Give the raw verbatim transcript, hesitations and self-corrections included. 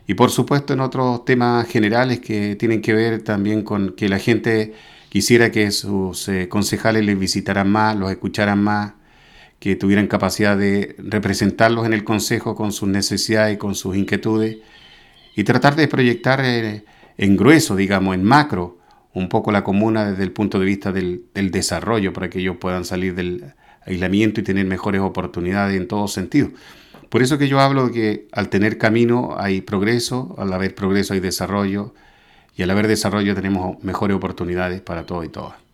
Y por supuesto en otros temas generales que tienen que ver también con que la gente quisiera que sus eh, concejales les visitaran más, los escucharan más, que tuvieran capacidad de representarlos en el consejo con sus necesidades y con sus inquietudes y tratar de proyectar eh, en grueso, digamos, en macro, un poco la comuna desde el punto de vista del, del desarrollo para que ellos puedan salir del aislamiento y tener mejores oportunidades en todos sentidos. Por eso que yo hablo de que al tener camino hay progreso, al haber progreso hay desarrollo y al haber desarrollo tenemos mejores oportunidades para todos y todas.